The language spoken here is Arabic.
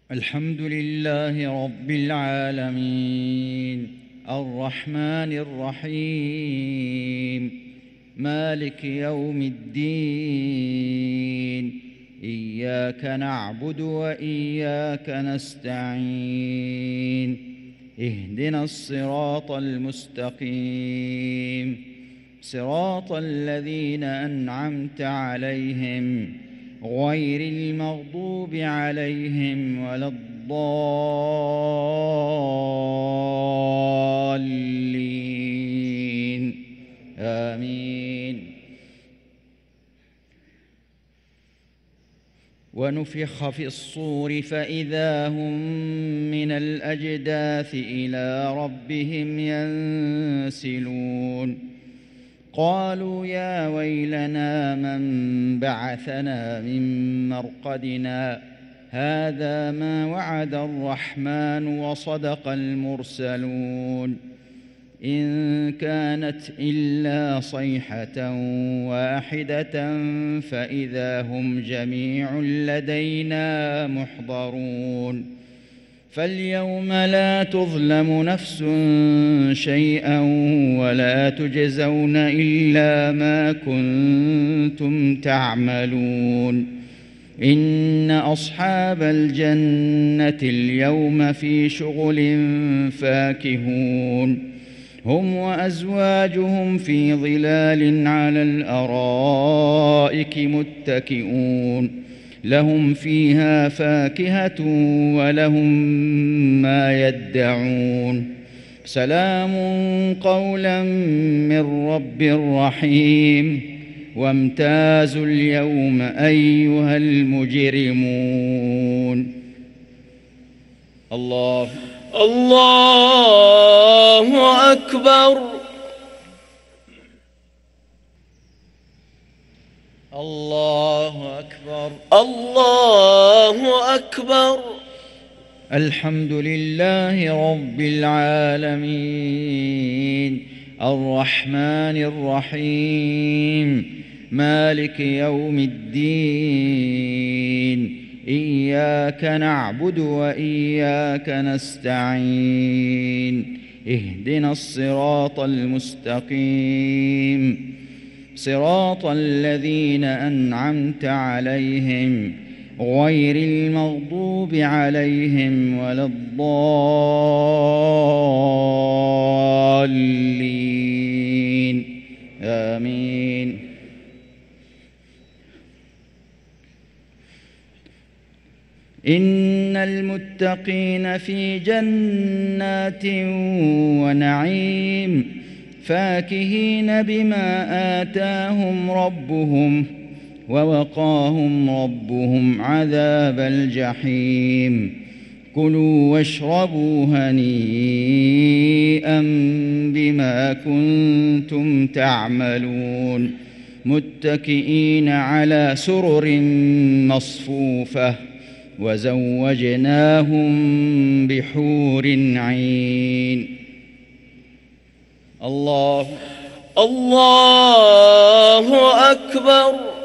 الحمد لله رب العالمين الرحمن الرحيم مالك يوم الدين إياك نعبد وإياك نستعين اهدنا الصراط المستقيم صراط الذين أنعمت عليهم غير المغضوب عليهم ولا الضالين آمين. ونفخ في الصور فإذا هم من الأجداث إلى ربهم ينسلون قالوا يا ويلنا من بعثنا من مرقدنا هذا ما وعد الرحمن وصدق المرسلون إن كانت إلا صيحة واحدة فإذا هم جميع لدينا محضرون فاليوم لا تظلم نفس شيئا ولا تجزون إلا ما كنتم تعملون إن أصحاب الجنة اليوم في شغل فاكهون هم وأزواجهم في ظلال على الأرائك متكئون لهم فيها فاكهة ولهم ما يدعون سلام قولا من رب رحيم وامتازوا اليوم أيها المجرمون. الله أكبر. الله أكبر. الله أكبر. الحمد لله رب العالمين الرحمن الرحيم مالك يوم الدين إياك نعبد وإياك نستعين اهدنا الصراط المستقيم صراط الذين أنعمت عليهم غير المغضوب عليهم ولا الضالين آمين. إن المتقين في جنات ونعيم فاكهين بما آتاهم ربهم ووقاهم ربهم عذاب الجحيم كلوا واشربوا هنيئا بما كنتم تعملون متكئين على سرر مصفوفة وزوجناهم بحور عين. الله أكبر.